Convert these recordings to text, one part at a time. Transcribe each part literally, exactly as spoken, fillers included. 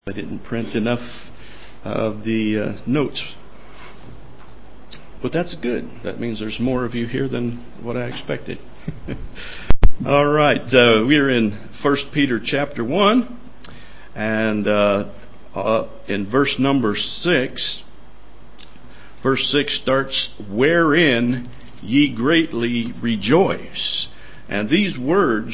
I didn't print enough of the uh, notes. But that's good. That means there's more of you here than what I expected. All right. Uh, we're in First Peter chapter one. And uh, uh, in verse number six, verse six starts, "Wherein ye greatly rejoice." And these words...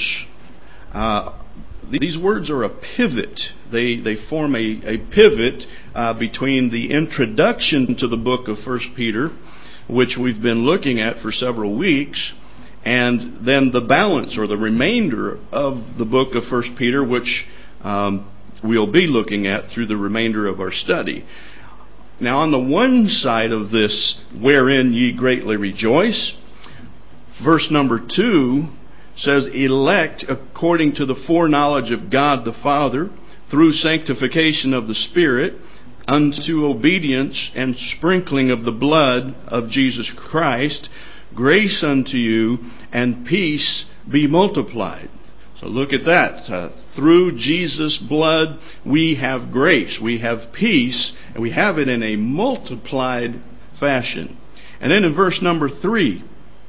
Uh, These words are a pivot. They they form a, a pivot uh, between the introduction to the book of First Peter, which we've been looking at for several weeks, and then the balance or the remainder of the book of First Peter, which um, we'll be looking at through the remainder of our study. Now, on the one side of this, "wherein ye greatly rejoice," verse number two says, "Elect according to the foreknowledge of God the Father, through sanctification of the Spirit, unto obedience and sprinkling of the blood of Jesus Christ, grace unto you and peace be multiplied." So look at that. Uh, through Jesus' blood we have grace, we have peace, and we have it in a multiplied fashion. And then in verse number three,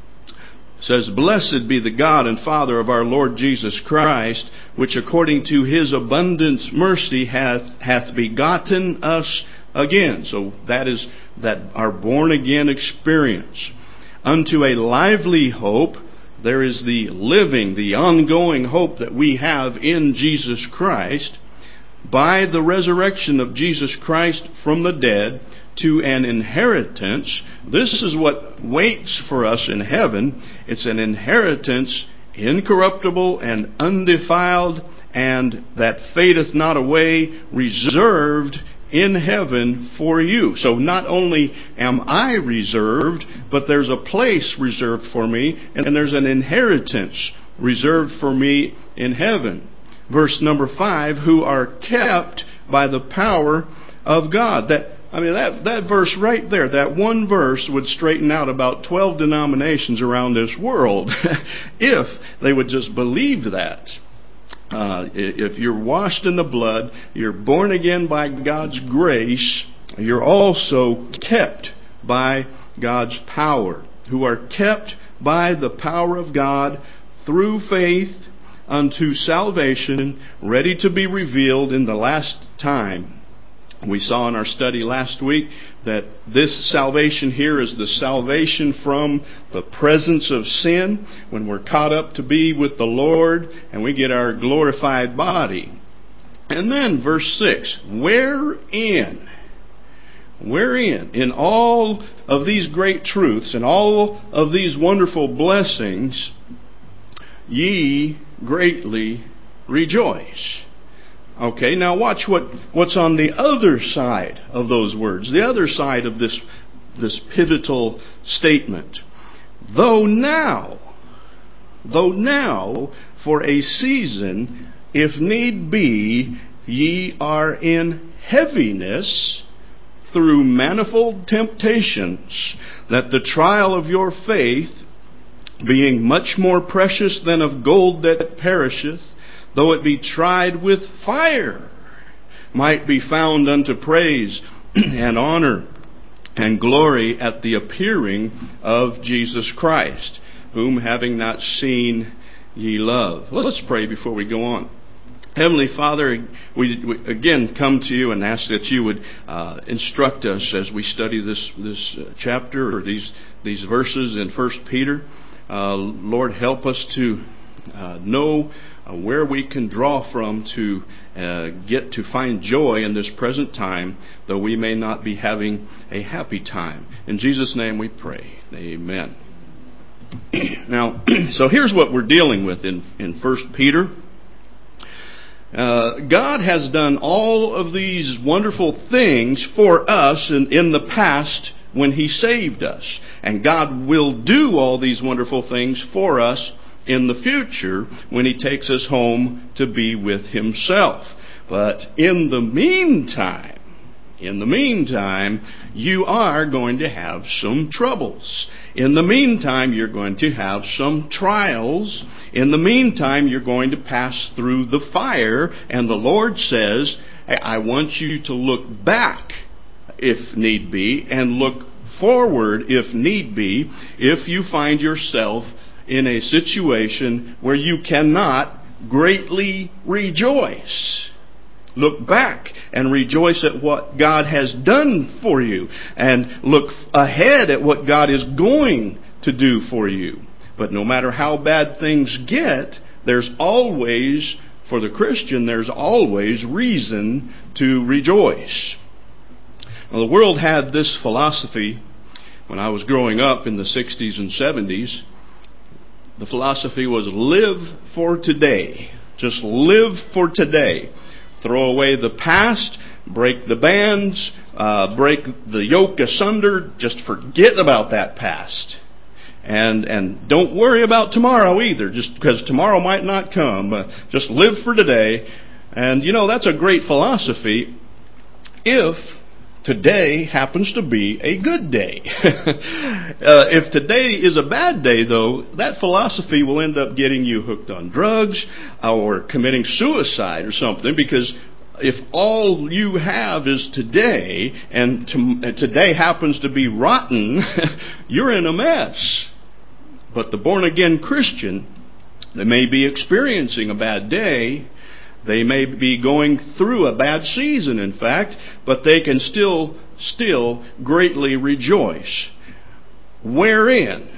says, "Blessed be the God and Father of our Lord Jesus Christ, which according to His abundant mercy hath hath begotten us again." So that is that our born again experience. "Unto a lively hope," there is the living, the ongoing hope that we have in Jesus Christ, "by the resurrection of Jesus Christ from the dead, to an inheritance." This is what waits for us in heaven. It's an inheritance incorruptible and undefiled, and that fadeth not away, reserved in heaven for you. So not only am I reserved, but there's a place reserved for me, and there's an inheritance reserved for me in heaven. Verse number five, "who are kept by the power of God." That I mean, that, that verse right there, that one verse would straighten out about twelve denominations around this world if they would just believe that. Uh, if you're washed in the blood, you're born again by God's grace, you're also kept by God's power. Who are kept by the power of God through faith unto salvation, ready to be revealed in the last time. We saw in our study last week that this salvation here is the salvation from the presence of sin when we're caught up to be with the Lord and we get our glorified body. And then verse six, "Wherein, wherein, in all of these great truths and all of these wonderful blessings, ye greatly rejoice." Okay, now watch what, what's on the other side of those words, the other side of this, this pivotal statement. "Though now, though now, for a season, if need be, ye are in heaviness through manifold temptations, that the trial of your faith, being much more precious than of gold that perisheth, though it be tried with fire, might be found unto praise and honor and glory at the appearing of Jesus Christ, whom having not seen ye love." Let's pray before we go on. Heavenly Father, we, we again come to you and ask that you would uh, instruct us as we study this this uh, chapter or these these verses in First Peter. Uh, Lord, help us to uh, know Uh, where we can draw from to uh, get to find joy in this present time, though we may not be having a happy time. In Jesus' name we pray. Amen. Now, so here's what we're dealing with in, in First Peter. Uh, God has done all of these wonderful things for us in, in the past when He saved us. And God will do all these wonderful things for us in the future when He takes us home to be with Himself. But in the meantime, in the meantime, you are going to have some troubles. In the meantime, you're going to have some trials. In the meantime, you're going to pass through the fire. And the Lord says, I want you to look back if need be, and look forward if need be, if you find yourself in a situation where you cannot greatly rejoice. Look back and rejoice at what God has done for you, and look ahead at what God is going to do for you. But no matter how bad things get, there's always, for the Christian, there's always reason to rejoice. Well, the world had this philosophy when I was growing up in the sixties and seventies. The philosophy was live for today. Just live for today. Throw away the past, break the bands, uh, break the yoke asunder. Just forget about that past. And and don't worry about tomorrow either, just because tomorrow might not come. Uh, just live for today. And, you know, that's a great philosophy if today happens to be a good day. uh, if today is a bad day, though, that philosophy will end up getting you hooked on drugs or committing suicide or something, because if all you have is today, and to, today happens to be rotten, you're in a mess. But the born-again Christian, they may be experiencing a bad day. They may be going through a bad season, in fact, but they can still, still greatly rejoice. Wherein?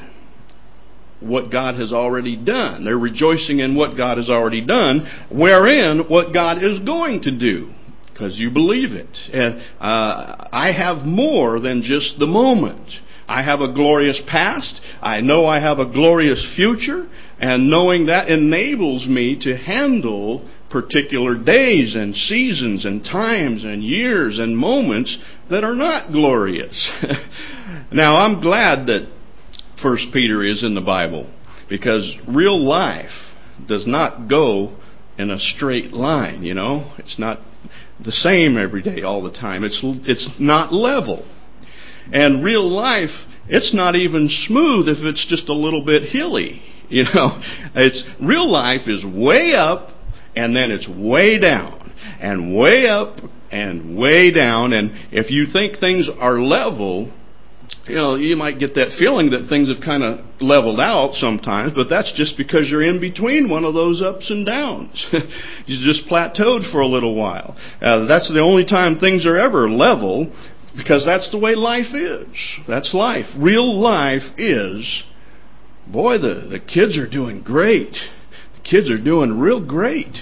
What God has already done. They're rejoicing in what God has already done. Wherein? What God is going to do. Because you believe it. And uh, I have more than just the moment. I have a glorious past. I know I have a glorious future. And knowing that enables me to handle particular days and seasons and times and years and moments that are not glorious. Now, I'm glad that First Peter is in the Bible, because real life does not go in a straight line, you know. It's not the same every day all the time. It's it's not level. And real life, it's not even smooth if it's just a little bit hilly, you know. It's real life is way up, and then it's way down, and way up, and way down. And if you think things are level, you know, you might get that feeling that things have kind of leveled out sometimes, but that's just because you're in between one of those ups and downs. You just plateaued for a little while. Uh, that's the only time things are ever level, because that's the way life is. That's life. Real life is, boy, the, the kids are doing great. The kids are doing real great.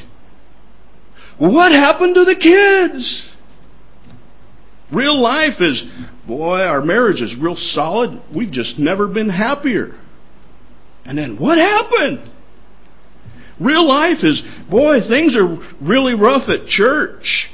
What happened to the kids? Real life is, boy, our marriage is real solid. We've just never been happier. And then what happened? Real life is, boy, things are really rough at church.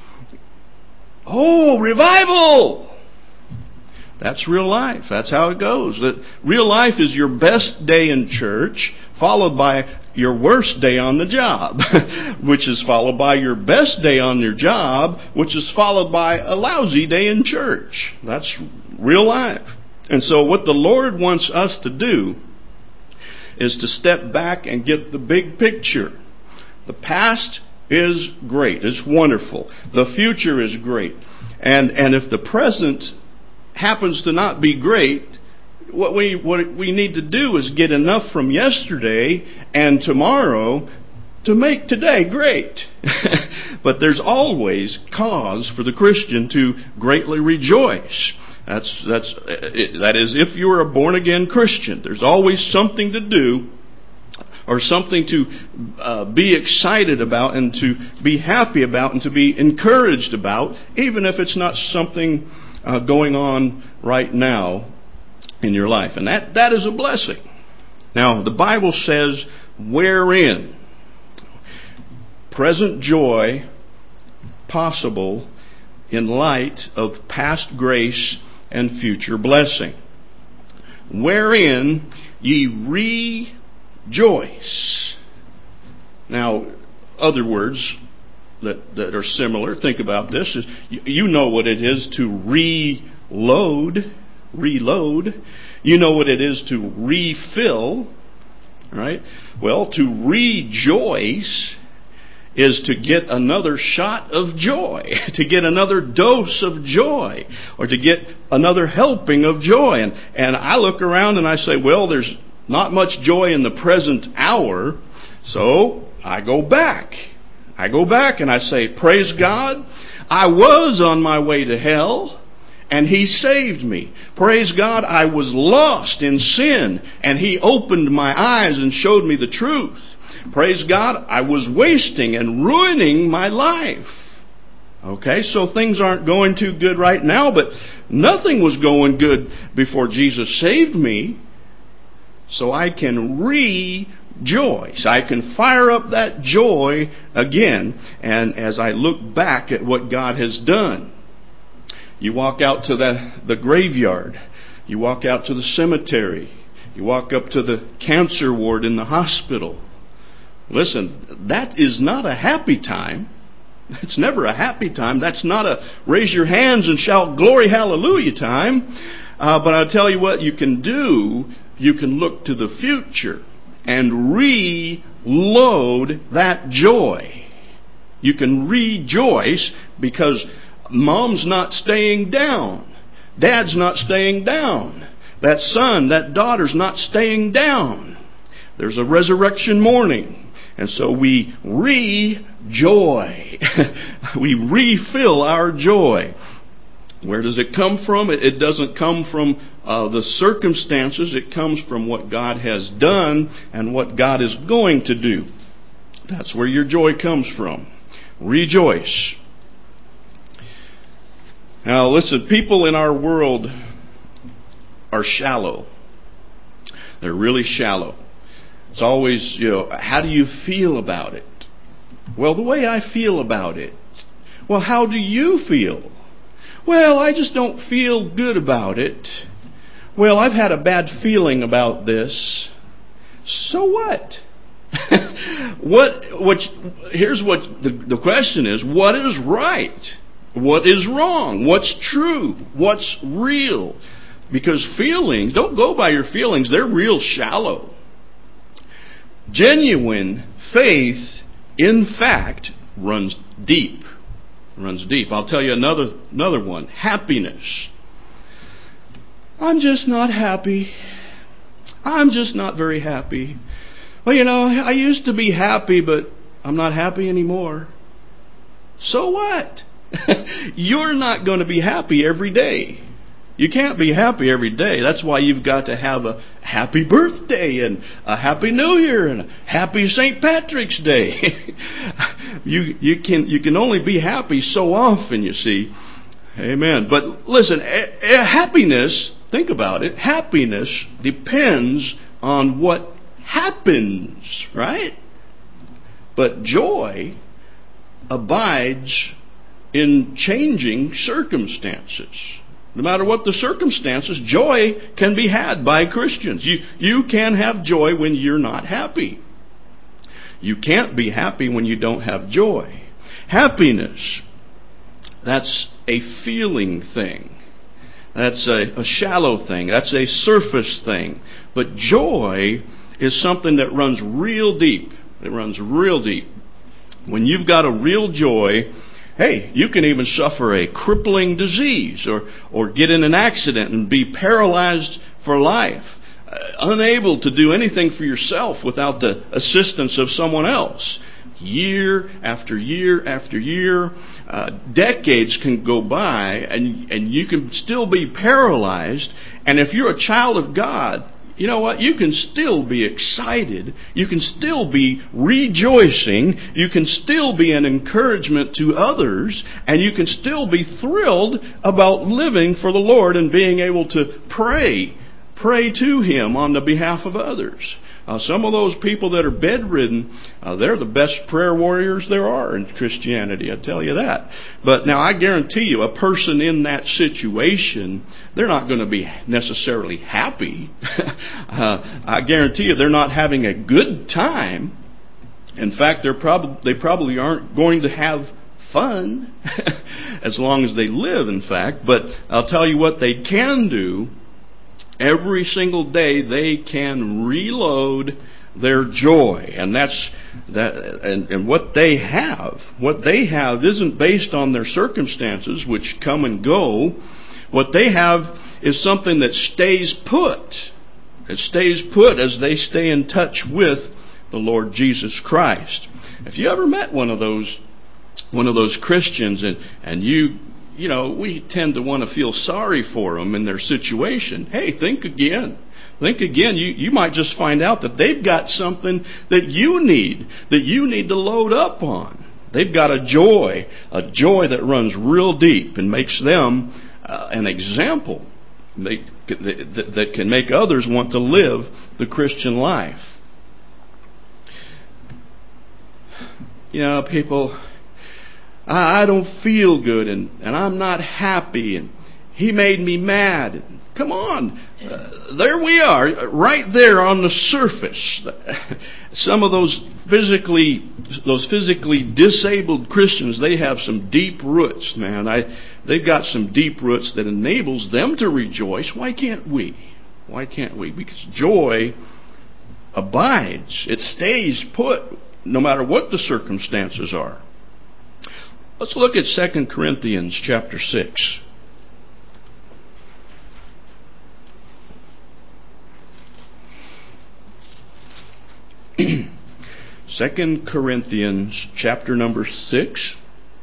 Oh, revival! That's real life. That's how it goes. That real life is your best day in church, followed by your worst day on the job, which is followed by your best day on your job, which is followed by a lousy day in church. That's real life. And so what the Lord wants us to do is to step back and get the big picture. The past is great. It's wonderful. The future is great. And and if the present happens to not be great, what we what we need to do is get enough from yesterday and tomorrow to make today great. But there's always cause for the Christian to greatly rejoice. That's that's that is if you're a born again Christian. There's always something to do, or something to uh, be excited about and to be happy about and to be encouraged about, even if it's not something uh, going on right now in your life. And that, that is a blessing. Now, the Bible says, wherein present joy possible in light of past grace and future blessing. Wherein ye rejoice. Now, other words that, that are similar, think about this, is you, you know what it is to reload. Reload. You know what it is to refill. Right? Well, to rejoice is to get another shot of joy, to get another dose of joy, or to get another helping of joy. And, and I look around and I say, well, there's not much joy in the present hour, so I go back. I go back and I say, praise God, I was on my way to hell, and He saved me. Praise God, I was lost in sin, and He opened my eyes and showed me the truth. Praise God, I was wasting and ruining my life. Okay, so things aren't going too good right now, but nothing was going good before Jesus saved me. So I can rejoice. I can fire up that joy again, and as I look back at what God has done. You walk out to the, the graveyard. You walk out to the cemetery. You walk up to the cancer ward in the hospital. Listen, that is not a happy time. It's never a happy time. That's not a raise your hands and shout glory hallelujah time. Uh, but I'll tell you what you can do. You can look to the future and reload that joy. You can rejoice because Mom's not staying down. Dad's not staying down. That son, that daughter's not staying down. There's a resurrection morning. And so we re-joy. We refill our joy. Where does it come from? It, it doesn't come from uh, the circumstances. It comes from what God has done and what God is going to do. That's where your joy comes from. Rejoice. Now listen, people in our world are shallow. They're really shallow. It's always, you know, how do you feel about it? Well, the way I feel about it. Well, how do you feel? Well, I just don't feel good about it. Well, I've had a bad feeling about this. So what? what? What? Here's what the, the question is: what is right? What is wrong? What's true? What's real? Because feelings, don't go by your feelings. They're real shallow. Genuine faith, in fact, runs deep. Runs deep. I'll tell you another another one. Happiness. I'm just not happy. I'm just not very happy. Well, you know, I used to be happy, but I'm not happy anymore. So what? You're not going to be happy every day. You can't be happy every day. That's why you've got to have a happy birthday and a happy New Year and a happy Saint Patrick's Day. you you can you can only be happy so often, you see. Amen. But listen, a, a happiness, think about it. Happiness depends on what happens, right? But joy abides in changing circumstances. No matter what the circumstances, joy can be had by Christians. You, you can have joy when you're not happy. You can't be happy when you don't have joy. Happiness, that's a feeling thing. That's a, a shallow thing. That's a surface thing. But joy is something that runs real deep. It runs real deep. When you've got a real joy, hey, you can even suffer a crippling disease or, or get in an accident and be paralyzed for life, uh, unable to do anything for yourself without the assistance of someone else. Year after year after year, uh, decades can go by and, and you can still be paralyzed. And if you're a child of God, you know what? You can still be excited. You can still be rejoicing. You can still be an encouragement to others. And you can still be thrilled about living for the Lord and being able to pray. Pray to Him on the behalf of others. Uh, some of those people that are bedridden, uh, they're the best prayer warriors there are in Christianity, I tell you that. But now I guarantee you, a person in that situation, they're not going to be necessarily happy. uh, I guarantee you they're not having a good time. In fact, they're prob- they probably aren't going to have fun as long as they live, in fact. But I'll tell you what they can do. Every single day they can reload their joy. And that's that and, and what they have. What they have isn't based on their circumstances, which come and go. What they have is something that stays put. It stays put as they stay in touch with the Lord Jesus Christ. If you ever met one of those one of those Christians and, and you you know, we tend to want to feel sorry for them in their situation. Hey, think again. Think again. You, you might just find out that they've got something that you need, that you need to load up on. They've got a joy, a joy that runs real deep and makes them uh, an example make, that, that can make others want to live the Christian life. You know, people, I, I don't feel good and, and I'm not happy and he made me mad. Come on, uh, there we are, right there on the surface. Some of those physically, those physically disabled Christians, they have some deep roots, man. I, they've got some deep roots that enables them to rejoice. Why can't we? Why can't we? Because joy abides. It stays put, no matter what the circumstances are. Let's look at Second Corinthians chapter six. Second Corinthians chapter number six.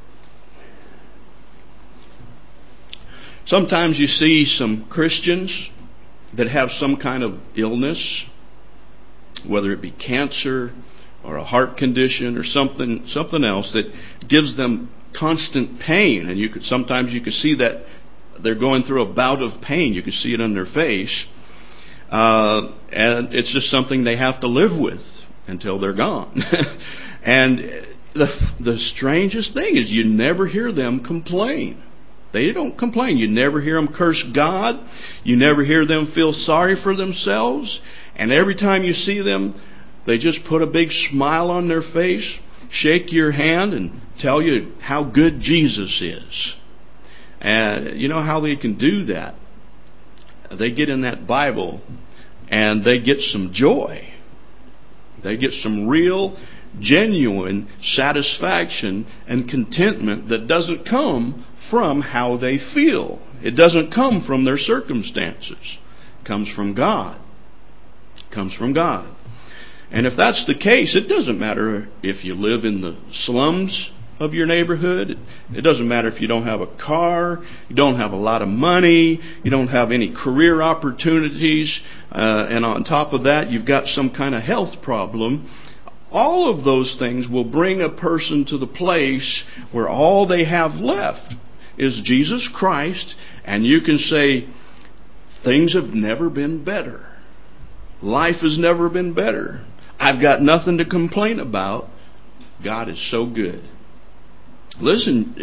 Sometimes you see some Christians that have some kind of illness, whether it be cancer or a heart condition or something something else that gives them constant pain. And you could sometimes you could see that they're going through a bout of pain. You can see it on their face. Uh, and it's just something they have to live with until they're gone. And the the strangest thing is you never hear them complain. They don't complain. You never hear them curse God. You never hear them feel sorry for themselves. And every time you see them, they just put a big smile on their face, shake your hand, and tell you how good Jesus is. And you know how they can do that? They get in that Bible and they get some joy. They get some real, genuine satisfaction and contentment that doesn't come from how they feel. It doesn't come from their circumstances. It comes from God. It comes from God. And if that's the case, it doesn't matter if you live in the slums of your neighborhood. It doesn't matter if you don't have a car, you don't have a lot of money, you don't have any career opportunities, uh, and on top of that, you've got some kind of health problem. All of those things will bring a person to the place where all they have left is Jesus Christ, and you can say, things have never been better. Life has never been better. I've got nothing to complain about. God is so good. Listen,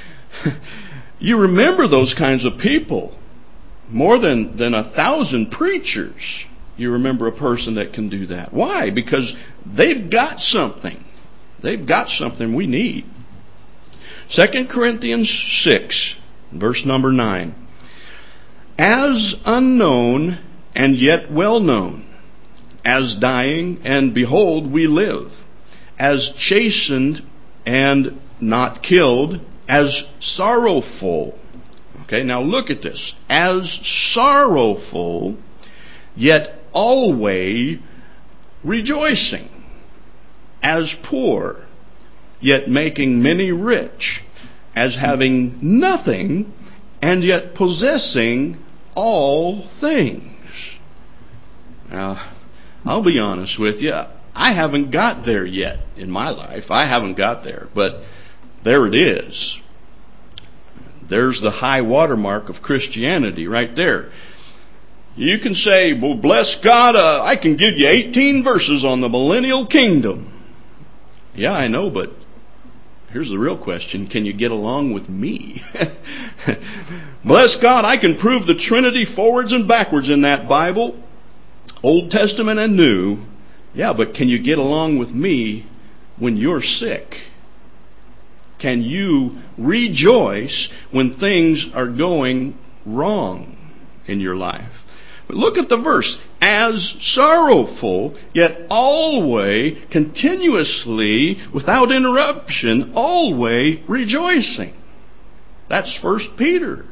you remember those kinds of people. More than, than a thousand preachers. You remember a person that can do that. Why? Because they've got something. They've got something we need. Second Corinthians six, verse number nine. As unknown and yet well known, as dying and behold we live, as chastened and not killed, as sorrowful. Okay, now look at this. As sorrowful, yet always rejoicing. As poor, yet making many rich. As having nothing, and yet possessing all things. Now, I'll be honest with you. I haven't got there yet in my life. I haven't got there. But there it is. There's the high watermark of Christianity right there. You can say, well, bless God, uh, I can give you eighteen verses on the millennial kingdom. Yeah, I know, but here's the real question. Can you get along with me? Bless God, I can prove the Trinity forwards and backwards in that Bible, Old Testament and New. Yeah, but can you get along with me when you're sick? Can you rejoice when things are going wrong in your life? But look at the verse. As sorrowful, yet always, continuously, without interruption, always rejoicing. That's First Peter.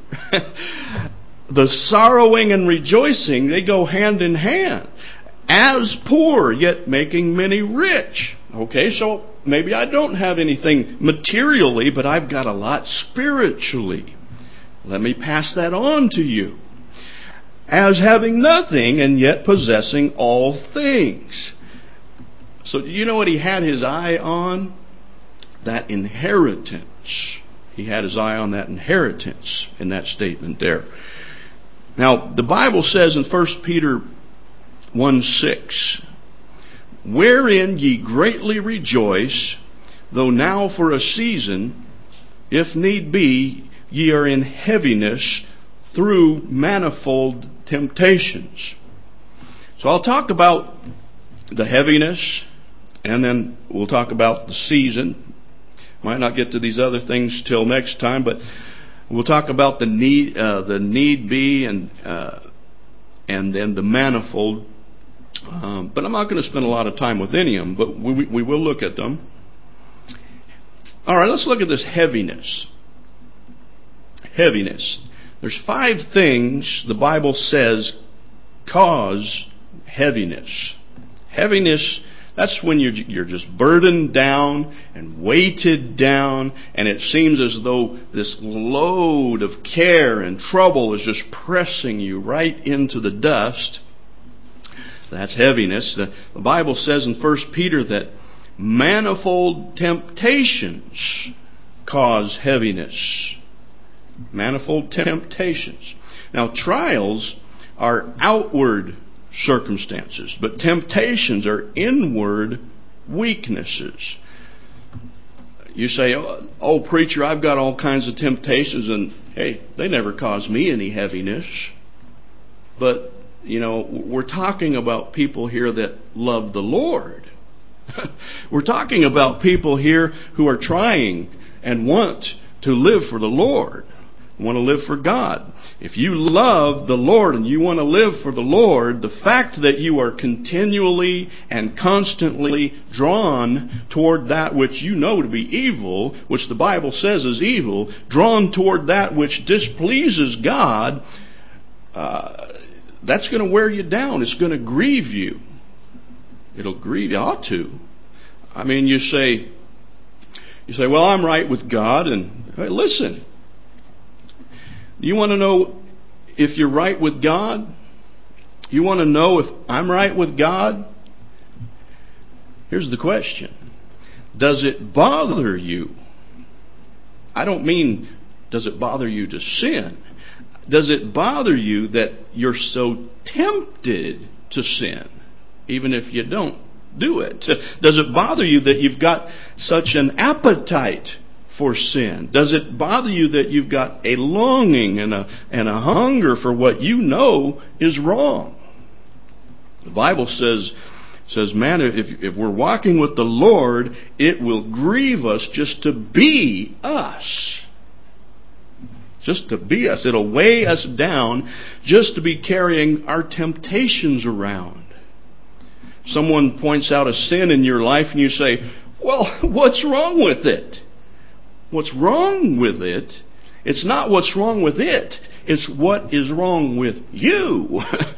The sorrowing and rejoicing, they go hand in hand. As poor, yet making many rich. Okay, so maybe I don't have anything materially, but I've got a lot spiritually. Let me pass that on to you. As having nothing and yet possessing all things. So do you know what he had his eye on? That inheritance. He had his eye on that inheritance in that statement there. Now, the Bible says in First Peter one six, wherein ye greatly rejoice, though now for a season, if need be, ye are in heaviness through manifold temptations. So I'll talk about the heaviness, and then we'll talk about the season. Might not get to these other things till next time, but we'll talk about the need, uh, the need be, and uh, and then the manifold. Um, but I'm not going to spend a lot of time with any of them, but we, we will look at them. All right, let's look at this heaviness. Heaviness. There's five things the Bible says cause heaviness. Heaviness, that's when you're, you're just burdened down and weighted down, and it seems as though this load of care and trouble is just pressing you right into the dust. That's heaviness. The, the Bible says in First Peter that manifold temptations cause heaviness. Manifold temptations. Now, trials are outward circumstances, but temptations are inward weaknesses. You say, oh, preacher, I've got all kinds of temptations, and hey, they never cause me any heaviness. But, you know, we're talking about people here that love the Lord. We're talking about people here who are trying and want to live for the Lord, want to live for God. If you love the Lord and you want to live for the Lord, the fact that you are continually and constantly drawn toward that which you know to be evil, which the Bible says is evil, drawn toward that which displeases God, uh, that's going to wear you down. It's going to grieve you. It'll grieve you. It ought to. I mean, you say, you say, well, I'm right with God, and hey, listen. You want to know if you're right with God? You want to know if I'm right with God? Here's the question. Does it bother you? I don't mean, does it bother you to sin? Does it bother you that you're so tempted to sin, even if you don't do it? Does it bother you that you've got such an appetite for sin? Does it bother you that you've got a longing and a and a hunger for what you know is wrong? The Bible says, says, man, if, if we're walking with the Lord, it will grieve us just to be us. Just to be us. It'll weigh us down just to be carrying our temptations around. Someone points out a sin in your life and you say, well, what's wrong with it? What's wrong with it? It's not what's wrong with it. It's what is wrong with you.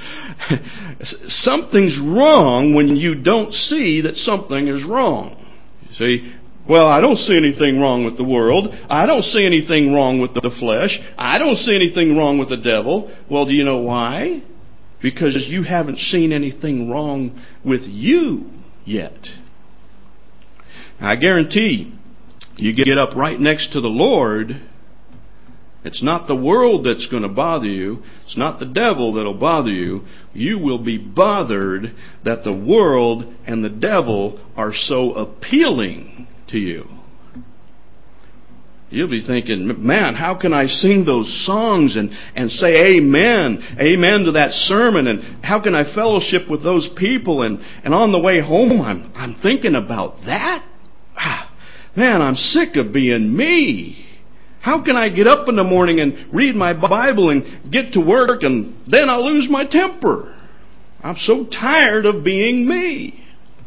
Something's wrong when you don't see that something is wrong. You see, well, I don't see anything wrong with the world. I don't see anything wrong with the flesh. I don't see anything wrong with the devil. Well, do you know why? Because you haven't seen anything wrong with you yet. Now, I guarantee you get up right next to the Lord, it's not the world that's going to bother you. It's not the devil that'll bother you. You will be bothered that the world and the devil are so appealing to you. You'll be thinking, man, how can I sing those songs and, and say amen, amen to that sermon, and how can I fellowship with those people? And, and on the way home, I'm, I'm thinking about that. Ah, man, I'm sick of being me. How can I get up in the morning and read my Bible and get to work and then I'll lose my temper? I'm so tired of being me.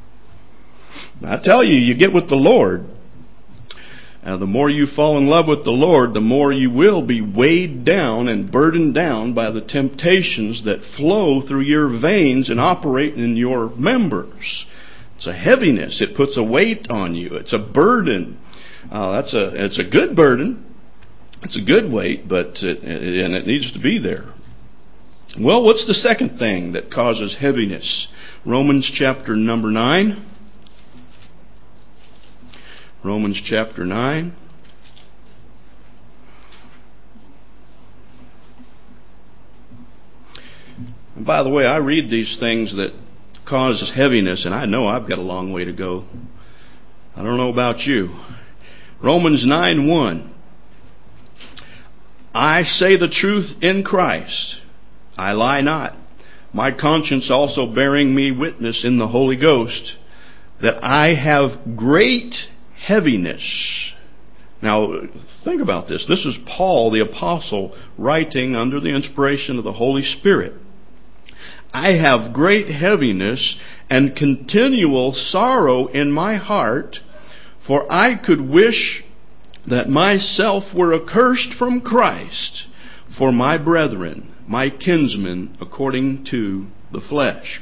I tell you, you get with the Lord. Uh, the more you fall in love with the Lord, the more you will be weighed down and burdened down by the temptations that flow through your veins and operate in your members. It's a heaviness. It puts a weight on you. It's a burden. Uh, that's a it's a good burden. It's a good weight, but it, and it needs to be there. Well, what's the second thing that causes heaviness? Romans chapter number nine. Romans chapter nine. And by the way, I read these things that cause heaviness, and I know I've got a long way to go. I don't know about you. Romans nine one. I say the truth in Christ. I lie not. My conscience also bearing me witness in the Holy Ghost that I have great heaviness. Now, think about this. This is Paul the Apostle writing under the inspiration of the Holy Spirit. I have great heaviness and continual sorrow in my heart, for I could wish that myself were accursed from Christ for my brethren, my kinsmen, according to the flesh.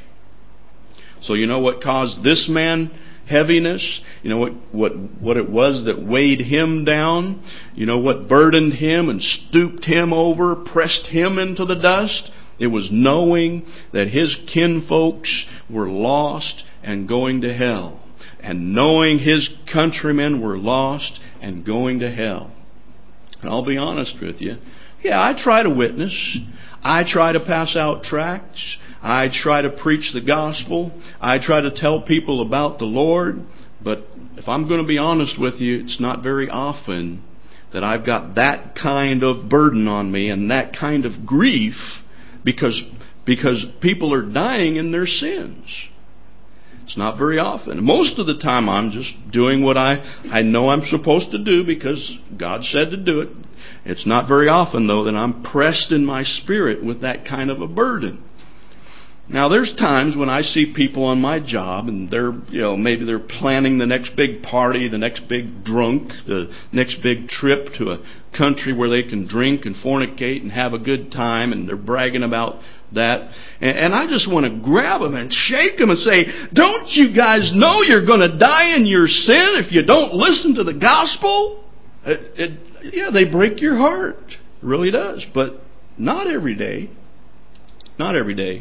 So you know what caused this man heaviness? You know what, what, what it was that weighed him down? You know what burdened him and stooped him over, pressed him into the dust? It was knowing that his kinfolks were lost and going to hell. And knowing his countrymen were lost and going to hell. And I'll be honest with you. Yeah, I try to witness. I try to pass out tracts. I try to preach the gospel. I try to tell people about the Lord. But if I'm going to be honest with you, it's not very often that I've got that kind of burden on me and that kind of grief because, because people are dying in their sins. It's not very often. Most of the time I'm just doing what I, I know I'm supposed to do because God said to do it. It's not very often, though, that I'm pressed in my spirit with that kind of a burden. Now, there's times when I see people on my job and they're, you know, maybe they're planning the next big party, the next big drunk, the next big trip to a country where they can drink and fornicate and have a good time, and they're bragging about that. And, and I just want to grab them and shake them and say, don't you guys know you're going to die in your sin if you don't listen to the gospel? It, it, yeah, they break your heart. It really does. But not every day. Not every day.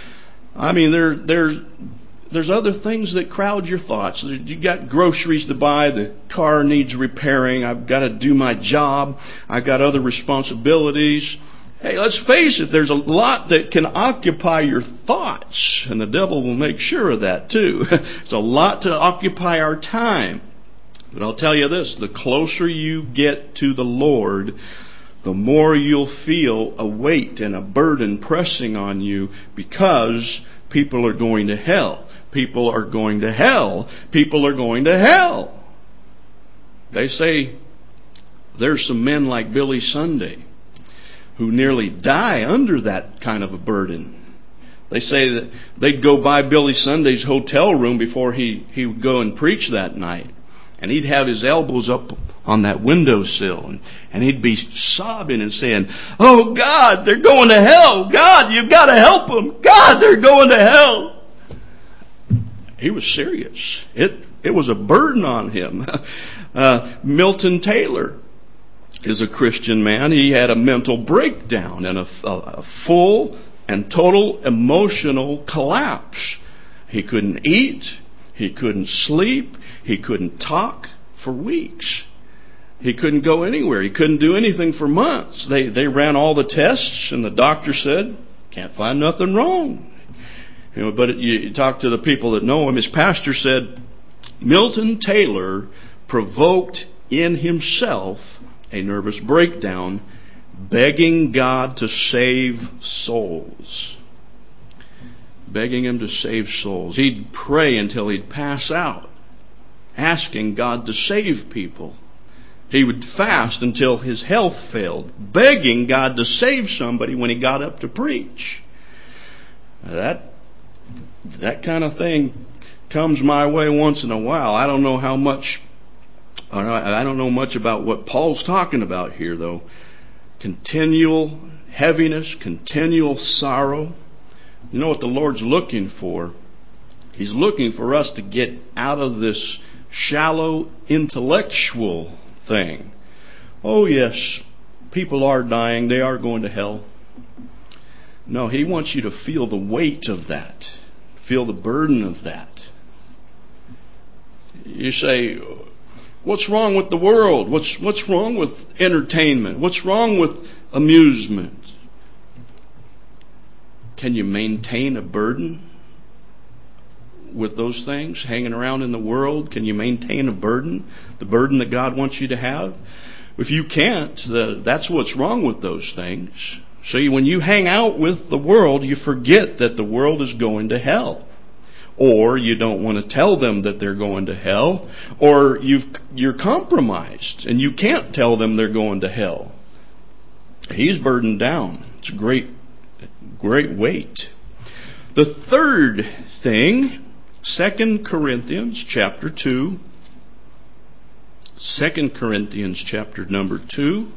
I mean, there, there's, there's other things that crowd your thoughts. You got groceries to buy. The car needs repairing. I've got to do my job. I've got other responsibilities. Hey, let's face it. There's a lot that can occupy your thoughts. And the devil will make sure of that too. It's a lot to occupy our time. But I'll tell you this. The closer you get to the Lord, the more you'll feel a weight and a burden pressing on you because people are going to hell. People are going to hell. People are going to hell. They say there's some men like Billy Sunday who nearly die under that kind of a burden. They say that they'd go by Billy Sunday's hotel room before he, he would go and preach that night. And he'd have his elbows up on that windowsill. And, and he'd be sobbing and saying, oh God, they're going to hell. God, you've got to help them. God, they're going to hell. He was serious. It, it was a burden on him. Uh, Milton Taylor is a Christian man. He had a mental breakdown and a, a, a full and total emotional collapse. He couldn't eat. He couldn't sleep. He couldn't talk for weeks. He couldn't go anywhere. He couldn't do anything for months. They they ran all the tests, and the doctor said, can't find nothing wrong. You know, but you, you talk to the people that know him. His pastor said, Milton Taylor provoked in himself a nervous breakdown, begging God to save souls. Begging him to save souls. He'd pray until he'd pass out, asking God to save people. He would fast until his health failed, begging God to save somebody when he got up to preach. That, that kind of thing comes my way once in a while. I don't know how much, I don't know much about what Paul's talking about here, though. Continual heaviness, continual sorrow. You know what the Lord's looking for? He's looking for us to get out of this shallow intellectual thing. Oh yes, people are dying, they are going to hell. No, He wants you to feel the weight of that. Feel the burden of that. You say, what's wrong with the world? What's what's wrong with entertainment? What's wrong with amusement? Can you maintain a burden with those things hanging around in the world? Can you maintain a burden? The burden that God wants you to have? If you can't, the, that's what's wrong with those things. See, when you hang out with the world, you forget that the world is going to hell. Or you don't want to tell them that they're going to hell. Or you've, you're compromised and you can't tell them they're going to hell. He's burdened down. It's a great, great weight. The third thing, Second Corinthians chapter two. Second Corinthians chapter number two.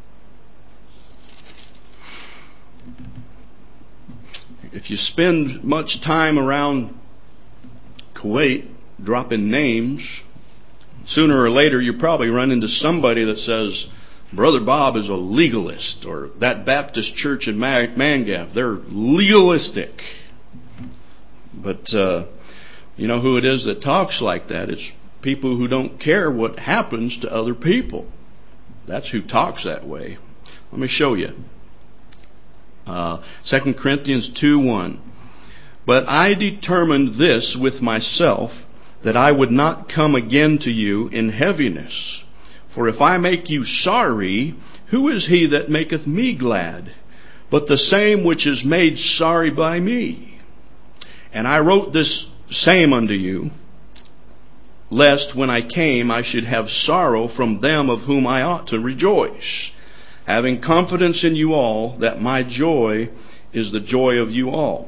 If you spend much time around Kuwait dropping names, sooner or later you probably run into somebody that says, Brother Bob is a legalist, or that Baptist church in Mangaff, they're legalistic. But uh, you know who it is that talks like that? It's people who don't care what happens to other people. That's who talks that way. Let me show you. Uh, Second Corinthians two one. But I determined this with myself, that I would not come again to you in heaviness. For if I make you sorry, who is he that maketh me glad? But the same which is made sorry by me. And I wrote this same unto you, lest when I came I should have sorrow from them of whom I ought to rejoice, having confidence in you all, that my joy is the joy of you all.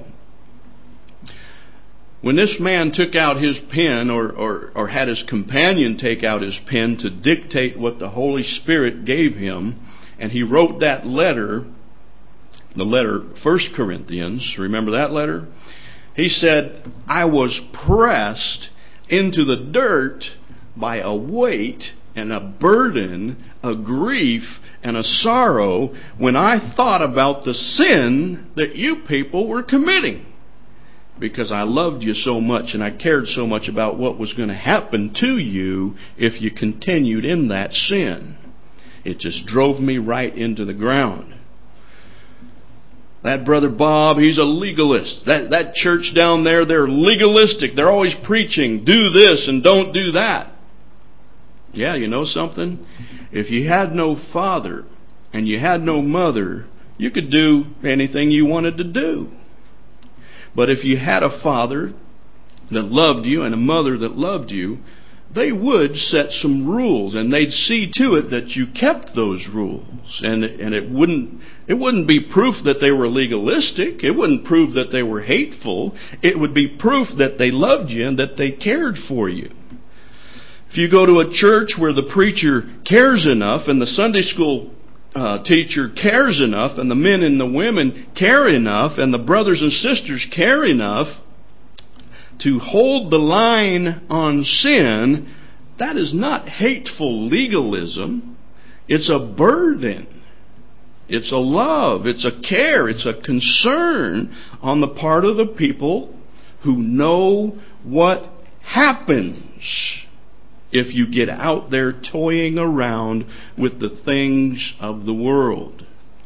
When this man took out his pen, or, or, or had his companion take out his pen to dictate what the Holy Spirit gave him, and he wrote that letter, the letter First Corinthians, remember that letter? He said, I was pressed into the dirt by a weight and a burden, a grief and a sorrow when I thought about the sin that you people were committing. Because I loved you so much and I cared so much about what was going to happen to you if you continued in that sin. It just drove me right into the ground. That Brother Bob, he's a legalist. That, that church down there, they're legalistic. They're always preaching, do this and don't do that. Yeah, you know something? If you had no father and you had no mother, you could do anything you wanted to do. But if you had a father that loved you and a mother that loved you, they would set some rules, and they'd see to it that you kept those rules. And and it wouldn't it wouldn't be proof that they were legalistic. It wouldn't prove that they were hateful. It would be proof that they loved you and that they cared for you. If you go to a church where the preacher cares enough and the Sunday school Uh, teacher cares enough, and the men and the women care enough, and the brothers and sisters care enough to hold the line on sin, that is not hateful legalism. It's a burden. It's a love. It's a care. It's a concern on the part of the people who know what happens if you get out there toying around with the things of the world.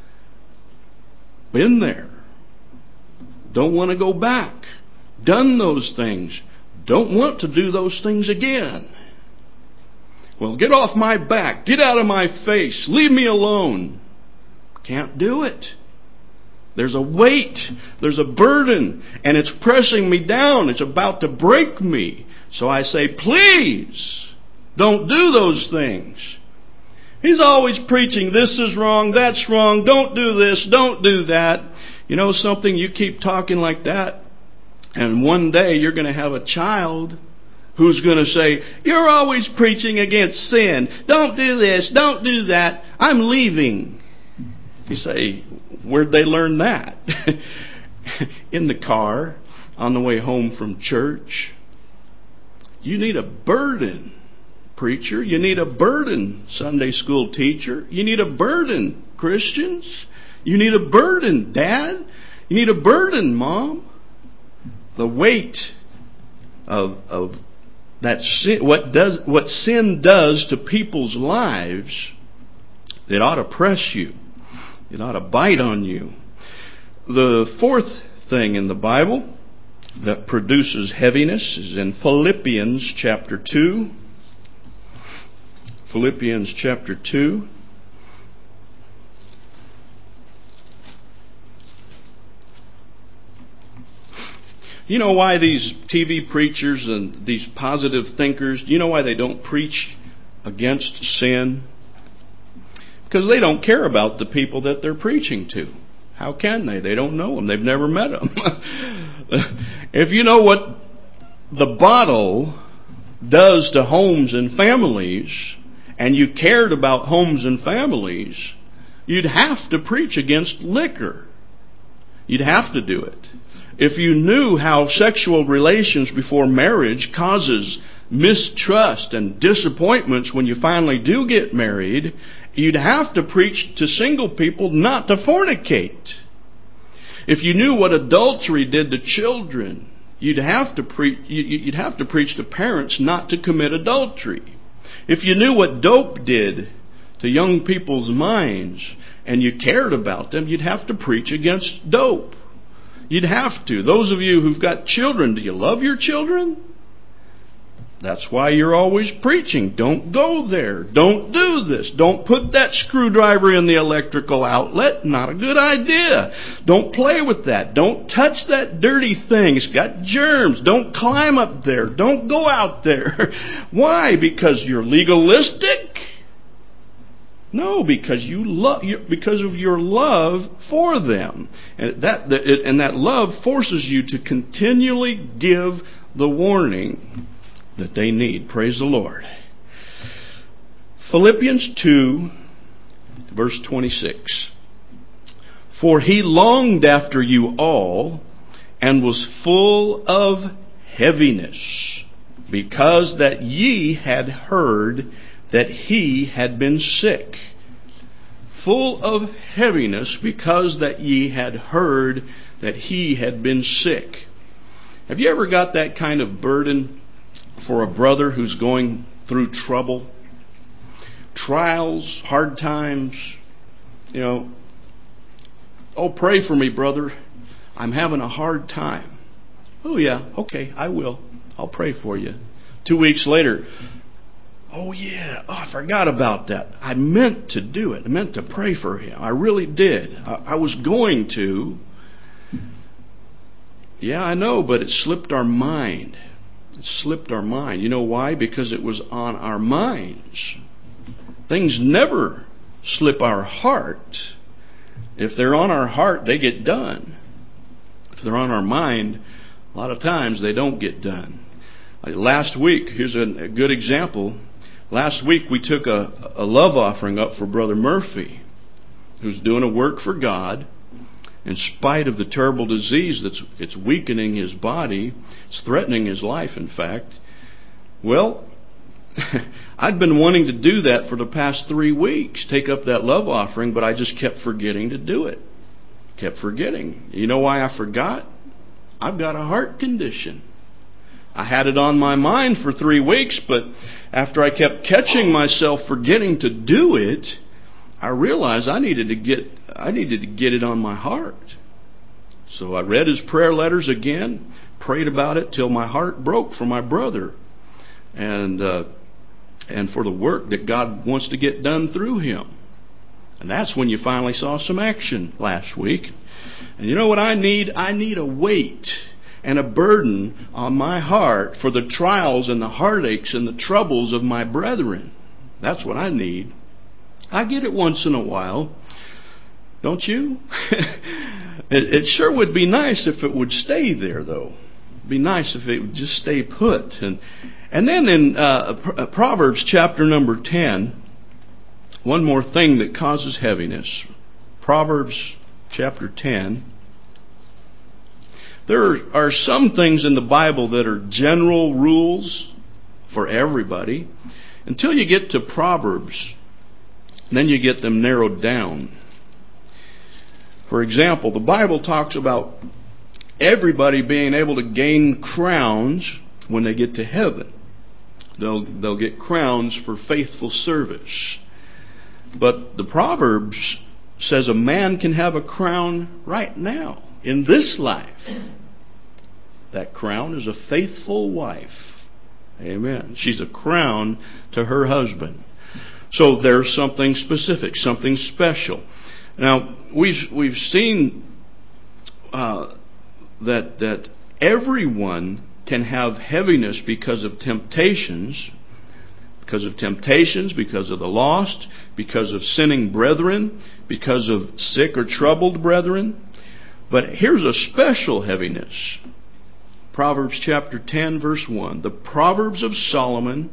Been there. Don't want to go back. Done those things. Don't want to do those things again. Well, get off my back. Get out of my face. Leave me alone. Can't do it. There's a weight. There's a burden. And it's pressing me down. It's about to break me. So I say, please, don't do those things. He's always preaching, this is wrong, that's wrong, don't do this, don't do that. You know something, you keep talking like that, and one day you're going to have a child who's going to say, you're always preaching against sin. Don't do this, don't do that. I'm leaving. You say, where'd they learn that? In the car, on the way home from church. You need a burden, preacher. You need a burden, Sunday school teacher. You need a burden, Christians. You need a burden, Dad. You need a burden, Mom. The weight of of that sin, what does what sin does to people's lives, it ought to press you. It ought to bite on you. The fourth thing in the Bible that produces heaviness is in Philippians chapter two. Philippians chapter two. You know why these T V preachers and these positive thinkers, do you know why they don't preach against sin? Because they don't care about the people that they're preaching to. How can they? They don't know them. They've never met them. If you know what the bottle does to homes and families, and you cared about homes and families, you'd have to preach against liquor. You'd have to do it. If you knew how sexual relations before marriage causes mistrust and disappointments when you finally do get married, you'd have to preach to single people not to fornicate. If you knew what adultery did to children, you'd have to preach. You'd have to preach to parents not to commit adultery. If you knew what dope did to young people's minds and you cared about them, you'd have to preach against dope. You'd have to. Those of you who've got children, do you love your children? That's why you're always preaching. Don't go there. Don't do this. Don't put that screwdriver in the electrical outlet. Not a good idea. Don't play with that. Don't touch that dirty thing. It's got germs. Don't climb up there. Don't go out there. Why? Because you're legalistic? No, because you love, because of your love for them, and that and that love forces you to continually give the warning that they need. Praise the Lord. Philippians two, verse twenty-six. For he longed after you all, and was full of heaviness, because that ye had heard that he had been sick. Full of heaviness because that ye had heard that he had been sick. Have you ever got that kind of burden for a brother who's going through trouble? Trials, hard times, you know. Oh, pray for me, brother. I'm having a hard time. Oh yeah, okay, I will. I'll pray for you. Two weeks later, oh yeah, oh, I forgot about that. I meant to do it. I meant to pray for him. I really did. I, I was going to. Yeah, I know, but it slipped our mind. It slipped our mind. You know why? Because it was on our minds. Things never slip our heart. If they're on our heart, they get done. If they're on our mind, a lot of times they don't get done. Like last week, here's a, a good example. Last week we took a, a love offering up for Brother Murphy, who's doing a work for God. In spite of the terrible disease that's it's weakening his body, it's threatening his life, in fact. Well, I'd been wanting to do that for the past three weeks, take up that love offering, but I just kept forgetting to do it. Kept forgetting. You know why I forgot? I've got a heart condition. I had it on my mind for three weeks, but after I kept catching myself forgetting to do it, I realized I needed to get I needed to get it on my heart. So I read his prayer letters again, prayed about it till my heart broke for my brother, and uh, and for the work that God wants to get done through him. And that's when you finally saw some action last week. And you know what I need? I need a weight and a burden on my heart for the trials and the heartaches and the troubles of my brethren. That's what I need. I get it once in a while. Don't you? it, it sure would be nice if it would stay there, though. It'd be nice if it would just stay put. And and then in uh, Proverbs chapter number ten, one more thing that causes heaviness. Proverbs chapter ten. There are some things in the Bible that are general rules for everybody. Until you get to Proverbs, then you get them narrowed down. For example, the Bible talks about everybody being able to gain crowns when they get to heaven. They'll, they'll get crowns for faithful service. But the Proverbs says a man can have a crown right now, in this life. That crown is a faithful wife. Amen. She's a crown to her husband. So there's something specific, something special. Now, we've we've seen uh, that that everyone can have heaviness because of temptations, because of temptations, because of the lost, because of sinning brethren, because of sick or troubled brethren. But here's a special heaviness. Proverbs chapter ten, verse one. The Proverbs of Solomon: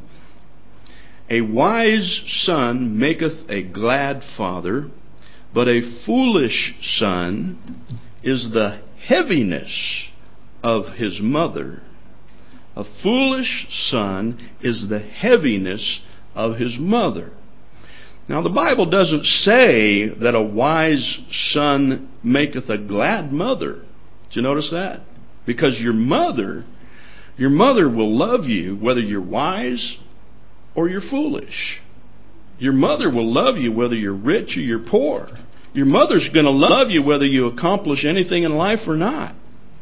a wise son maketh a glad father, but a foolish son is the heaviness of his mother. A foolish son is the heaviness of his mother. Now, the Bible doesn't say that a wise son maketh a glad mother. Did you notice that? Because your mother, your mother will love you whether you're wise or you're foolish. Your mother will love you whether you're rich or you're poor. Your mother's going to love you whether you accomplish anything in life or not.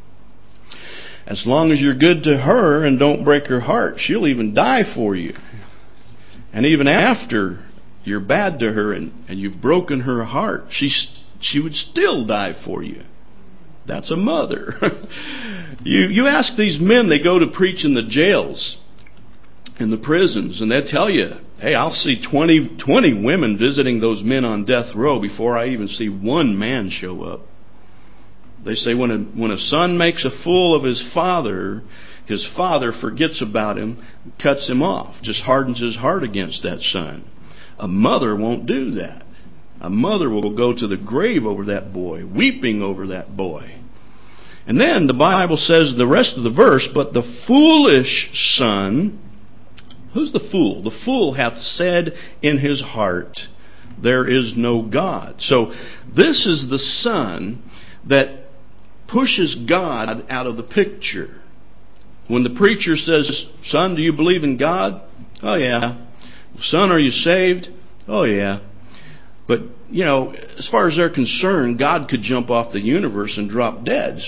As long as you're good to her and don't break her heart, she'll even die for you. And even after you're bad to her and, and you've broken her heart, she, she would still die for you. That's a mother. you, you ask these men, they go to preach in the jails, in the prisons, and they tell you, hey, I'll see twenty, twenty women visiting those men on death row before I even see one man show up. They say when a, when a son makes a fool of his father, his father forgets about him, cuts him off, just hardens his heart against that son. A mother won't do that. A mother will go to the grave over that boy, weeping over that boy. And then the Bible says the rest of the verse, but the foolish son, who's the fool? The fool hath said in his heart, there is no God. So this is the son that pushes God out of the picture. When the preacher says, son, do you believe in God? Oh, yeah. Son, are you saved? Oh, yeah. But, you know, as far as they're concerned, God could jump off the universe and drop dead.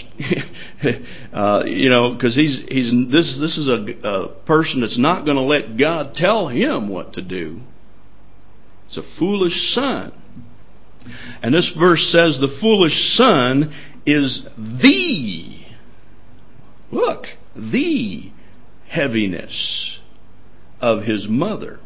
uh, you know, because he's he's this this is a, a person that's not going to let God tell him what to do. It's a foolish son. And this verse says the foolish son is the, look, the heaviness of his mother.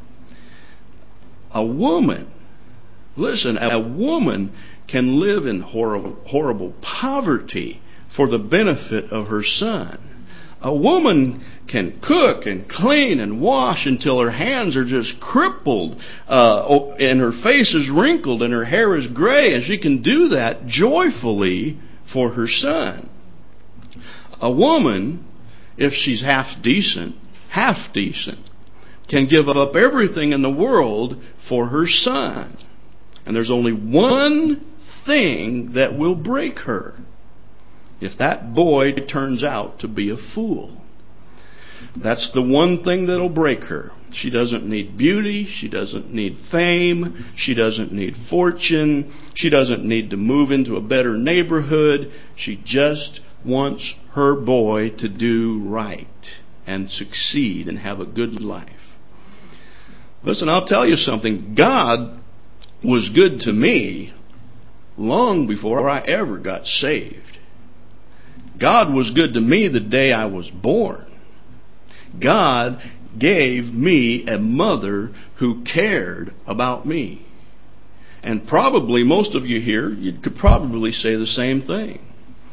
A woman, listen, a woman can live in horrible, horrible poverty for the benefit of her son. A woman can cook and clean and wash until her hands are just crippled uh, and her face is wrinkled and her hair is gray, and she can do that joyfully for her son. A woman, if she's half decent, half decent, can give up everything in the world for her son. And there's only one thing that will break her. If that boy turns out to be a fool. That's the one thing that'll break her. She doesn't need beauty. She doesn't need fame. She doesn't need fortune. She doesn't need to move into a better neighborhood. She just wants her boy to do right and succeed and have a good life. Listen, I'll tell you something. God was good to me long before I ever got saved. God was good to me the day I was born. God gave me a mother who cared about me. And probably most of you here, you could probably say the same thing.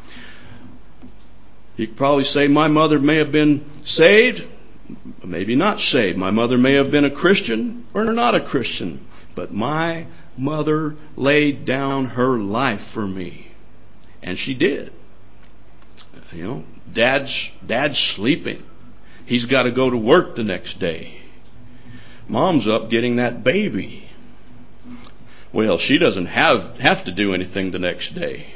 You could probably say, my mother may have been saved, maybe not saved. My mother may have been a Christian or not a Christian. But my mother laid down her life for me. And she did. You know, dad's, dad's sleeping. He's got to go to work the next day. Mom's up getting that baby. Well, she doesn't have, have to do anything the next day.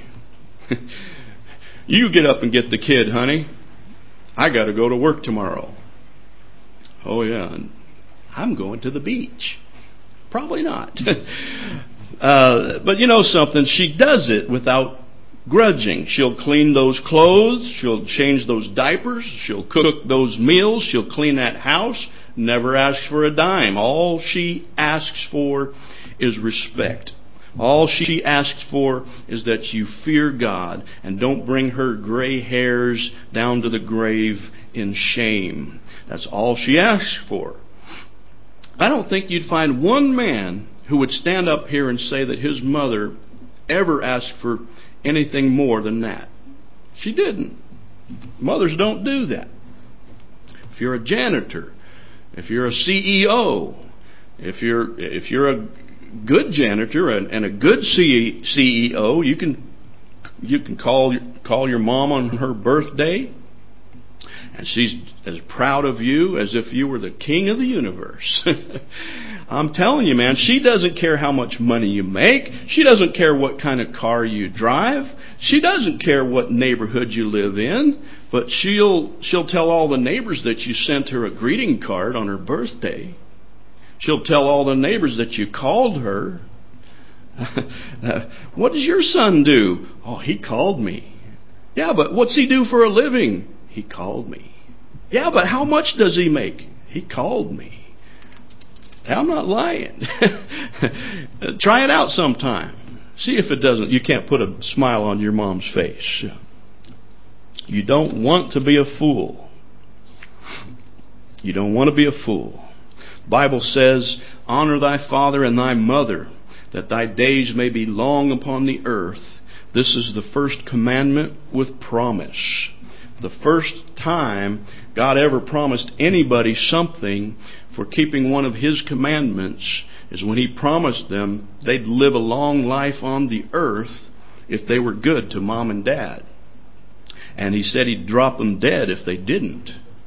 You get up and get the kid, honey. I got to go to work tomorrow. Oh, yeah. And I'm going to the beach. Probably not. uh, but you know something? She does it without grudging. She'll clean those clothes. She'll change those diapers. She'll cook those meals. She'll clean that house. Never asks for a dime. All she asks for is respect. All she asks for is that you fear God and don't bring her gray hairs down to the grave in shame. That's all she asks for. I don't think you'd find one man who would stand up here and say that his mother ever asked for anything more than that. She didn't. Mothers don't do that. If you're a janitor, if you're a C E O, if you're if you're a good janitor and, and a good C E O, you can you can call call your mom on her birthday, and she's as proud of you as if you were the king of the universe. I'm telling you, man, she doesn't care how much money you make. She doesn't care what kind of car you drive. She doesn't care what neighborhood you live in. But she'll she'll tell all the neighbors that you sent her a greeting card on her birthday. She'll tell all the neighbors that you called her. What does your son do? Oh, he called me. Yeah, but what's he do for a living? He called me. Yeah, but how much does he make? He called me. I'm not lying. Try it out sometime. See if it doesn't. You can't put a smile on your mom's face. You don't want to be a fool. You don't want to be a fool. The Bible says, honor thy father and thy mother, that thy days may be long upon the earth. This is the first commandment with promise. The first time God ever promised anybody something for keeping one of His commandments is when He promised them they'd live a long life on the earth if they were good to mom and dad. And He said He'd drop them dead if they didn't.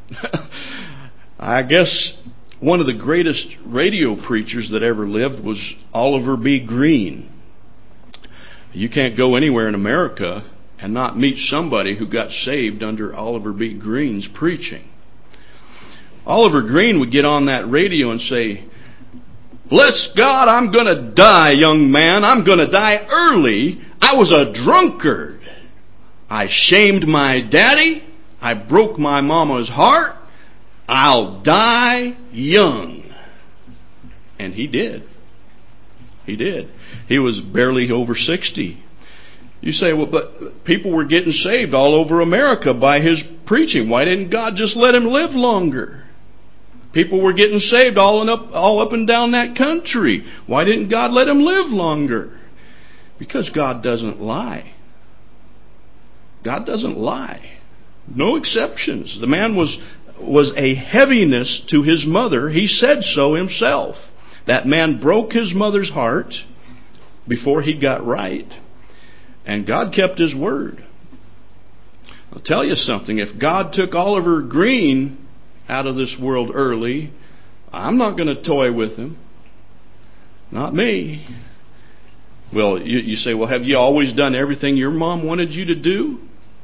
I guess one of the greatest radio preachers that ever lived was Oliver B. Greene. You can't go anywhere in America and not meet somebody who got saved under Oliver B. Greene's preaching. Oliver Greene would get on that radio and say, bless God, I'm going to die, young man. I'm going to die early. I was a drunkard. I shamed my daddy. I broke my mama's heart. I'll die young. And he did. He did. He was barely over sixty. You say, well, but people were getting saved all over America by his preaching. Why didn't God just let him live longer? People were getting saved all, in up, all up and down that country. Why didn't God let him live longer? Because God doesn't lie. God doesn't lie. No exceptions. The man was, was a heaviness to his mother. He said so himself. That man broke his mother's heart before he got right. And God kept His word. I'll tell you something. If God took Oliver Greene out of this world early, I'm not going to toy with him. Not me. Well, you, you say, well, have you always done everything your mom wanted you to do?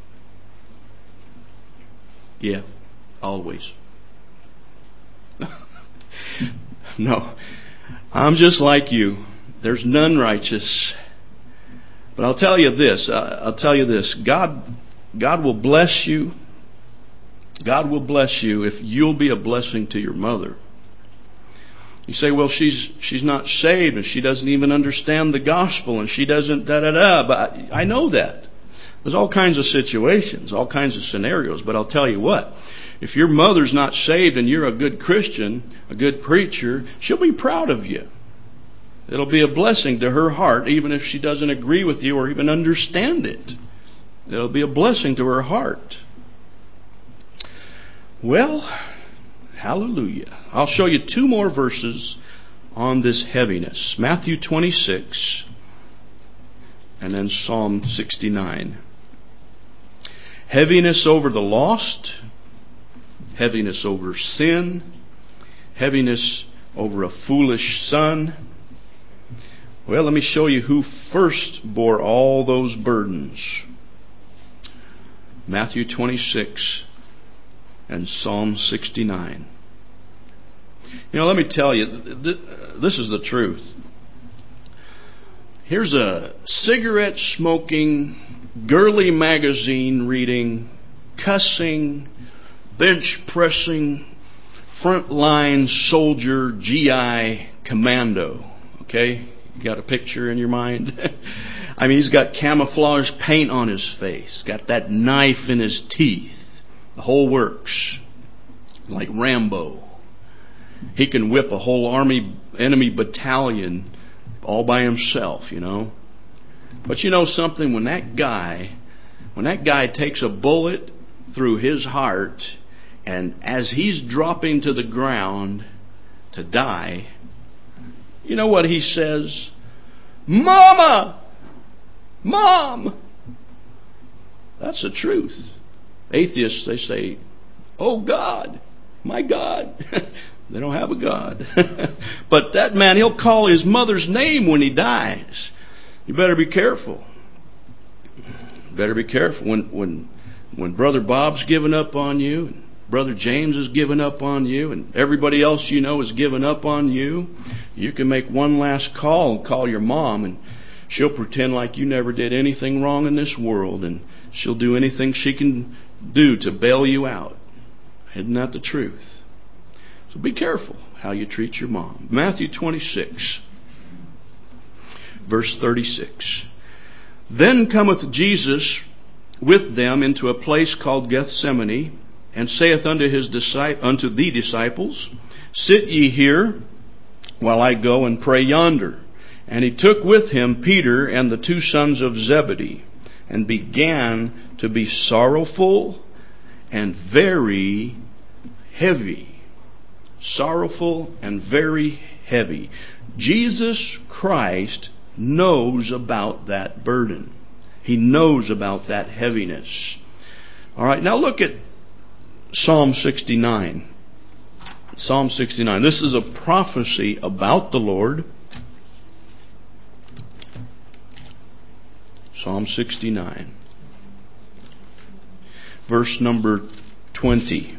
Yeah, always. No, I'm just like you. There's none righteous. But I'll tell you this. I'll tell you this. God, God will bless you. God will bless you if you'll be a blessing to your mother. You say, well, she's she's not saved and she doesn't even understand the gospel and she doesn't da da da. But I, I know that. There's all kinds of situations, all kinds of scenarios. But I'll tell you what. If your mother's not saved and you're a good Christian, a good preacher, she'll be proud of you. It'll be a blessing to her heart, even if she doesn't agree with you or even understand it. It'll be a blessing to her heart. Well, hallelujah. I'll show you two more verses on this heaviness. Matthew twenty-six and then Psalm sixty-nine. Heaviness over the lost, heaviness over sin, heaviness over a foolish son. Well, let me show you who first bore all those burdens. Matthew twenty-six and Psalm sixty-nine. You know, let me tell you, th- th- this is the truth. Here's a cigarette smoking, girly magazine reading, cussing, bench pressing, frontline soldier, G I commando. Okay? You got a picture in your mind? I mean, he's got camouflage paint on his face, got that knife in his teeth. The whole works. Like Rambo. He can whip a whole army, enemy battalion all by himself, you know. But you know something? When that guy, when that guy takes a bullet through his heart, and as he's dropping to the ground to die, you know what he says? Mama! Mom! That's the truth. Atheists, they say, oh God, my God. They don't have a God. But that man, he'll call his mother's name when he dies. You better be careful. You better be careful. When when when Brother Bob's given up on you, and Brother James has given up on you, and everybody else you know has given up on you, you can make one last call and call your mom, and she'll pretend like you never did anything wrong in this world, and she'll do anything she can do to bail you out. Isn't that the truth? So be careful how you treat your mom. Matthew twenty-six, verse thirty-six. Then cometh Jesus with them into a place called Gethsemane, and saith unto his disciples, unto the disciples, Sit ye here, while I go and pray yonder. And he took with him Peter and the two sons of Zebedee, and began to be sorrowful and very heavy. Sorrowful and very heavy. Jesus Christ knows about that burden. He knows about that heaviness. All right, now look at Psalm sixty-nine. Psalm sixty-nine. This is a prophecy about the Lord. Psalm sixty-nine. Verse number twenty.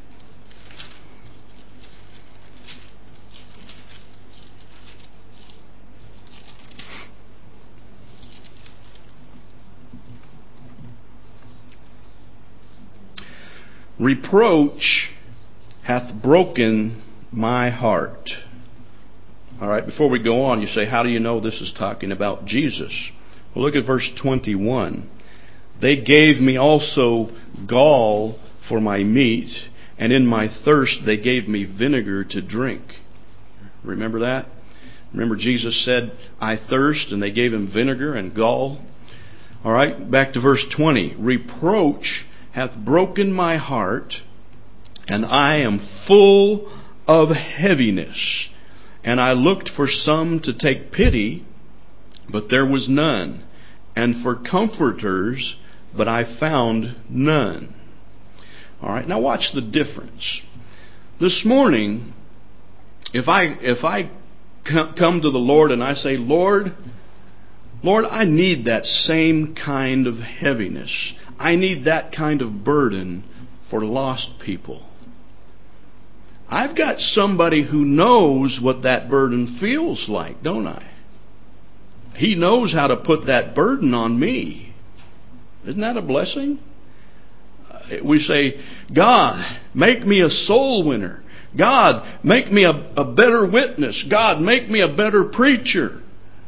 Reproach hath broken my heart. All right, before we go on, you say, how do you know this is talking about Jesus? Well, look at verse twenty-one. They gave me also gall for my meat, and in my thirst they gave me vinegar to drink. Remember that? Remember Jesus said, I thirst, and they gave him vinegar and gall? All right, back to verse twenty. Reproach hath broken my heart, and I am full of heaviness. And I looked for some to take pity, but there was none. And for comforters, but I found none. All right, now watch the difference. This morning, if I if I come to the Lord and I say, Lord, Lord, I need that same kind of heaviness. I need that kind of burden for lost people. I've got somebody who knows what that burden feels like, don't I? He knows how to put that burden on me. Isn't that a blessing? We say, God, make me a soul winner. God, make me a, a better witness. God, make me a better preacher.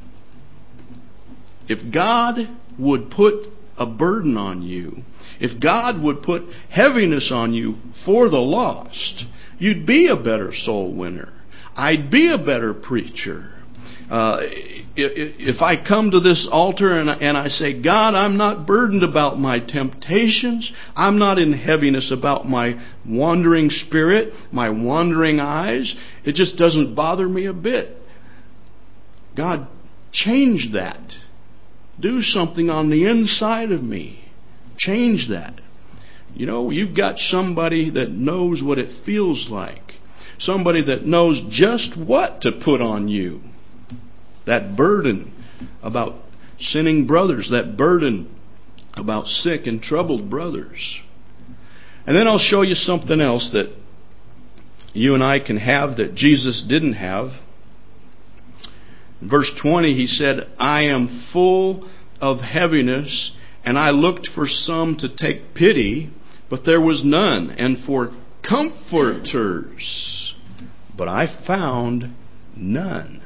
If God would put a burden on you, if God would put heaviness on you for the lost, you'd be a better soul winner. I'd be a better preacher. Uh, if I come to this altar and, and I say, God, I'm not burdened about my temptations. I'm not in heaviness about my wandering spirit, my wandering eyes. It just doesn't bother me a bit. God, change that. Do something on the inside of me. Change that. You know, you've got somebody that knows what it feels like. Somebody that knows just what to put on you. That burden about sinning brothers. That burden about sick and troubled brothers. And then I'll show you something else that you and I can have that Jesus didn't have. In verse twenty, he said, I am full of heaviness, and I looked for some to take pity, but there was none, and for comforters, but I found none.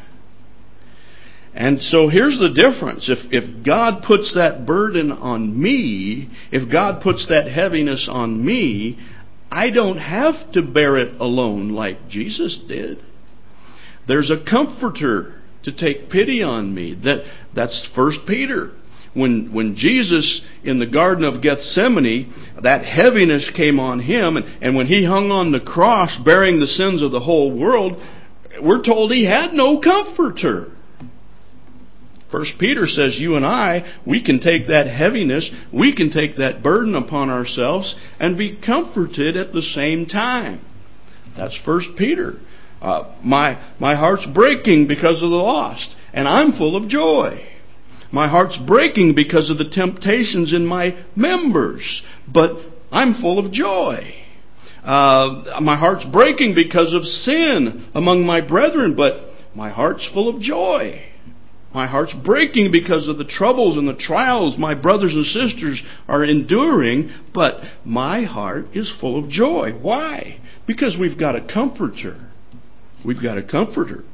And so here's the difference. If, if God puts that burden on me, if God puts that heaviness on me, I don't have to bear it alone like Jesus did. There's a comforter to take pity on me. That, that's First Peter. When, when Jesus, in the Garden of Gethsemane, that heaviness came on him, and, and when he hung on the cross bearing the sins of the whole world, we're told he had no comforter. First Peter says you and I, we can take that heaviness, we can take that burden upon ourselves and be comforted at the same time. That's First Peter. Uh, my, my heart's breaking because of the lost, and I'm full of joy. My heart's breaking because of the temptations in my members, but I'm full of joy. Uh, my heart's breaking because of sin among my brethren, but my heart's full of joy. My heart's breaking because of the troubles and the trials my brothers and sisters are enduring, but my heart is full of joy. Why? Because we've got a comforter. We've got a comforter.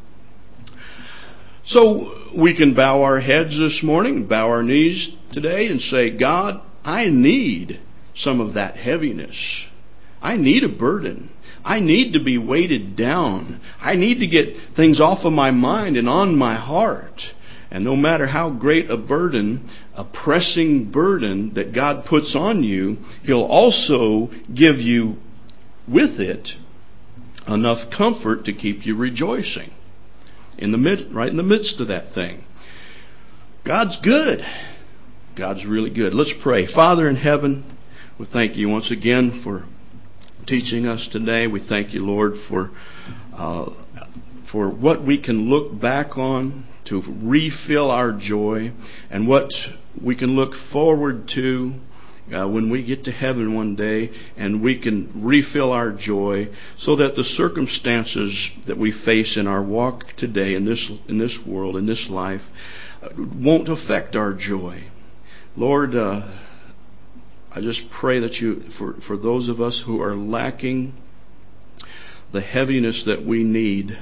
So we can bow our heads this morning, bow our knees today and say, God, I need some of that heaviness. I need a burden. I need to be weighted down. I need to get things off of my mind and on my heart. And no matter how great a burden, a pressing burden that God puts on you, He'll also give you with it enough comfort to keep you rejoicing. In the mid, right in the midst of that thing. God's good. God's really good. Let's pray. Father in heaven, we thank you once again for teaching us today. We thank you, Lord, for uh, for what we can look back on to refill our joy, and what we can look forward to uh, when we get to heaven one day, and we can refill our joy, so that the circumstances that we face in our walk today in this in this world, in this life, uh, won't affect our joy. Lord, uh, I just pray that you, for, for those of us who are lacking the heaviness that we need,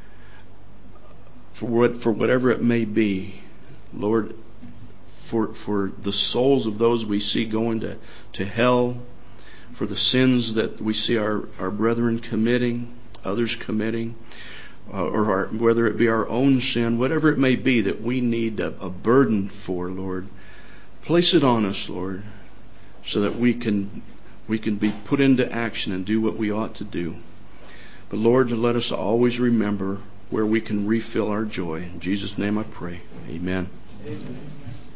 for what, for whatever it may be, Lord, for for the souls of those we see going to, to hell, for the sins that we see our, our brethren committing, others committing, uh, or our, whether it be our own sin, whatever it may be that we need a, a burden for, Lord, place it on us, Lord, so that we can we can be put into action and do what we ought to do. But Lord, let us always remember where we can refill our joy. In Jesus' name I pray. Amen. Amen.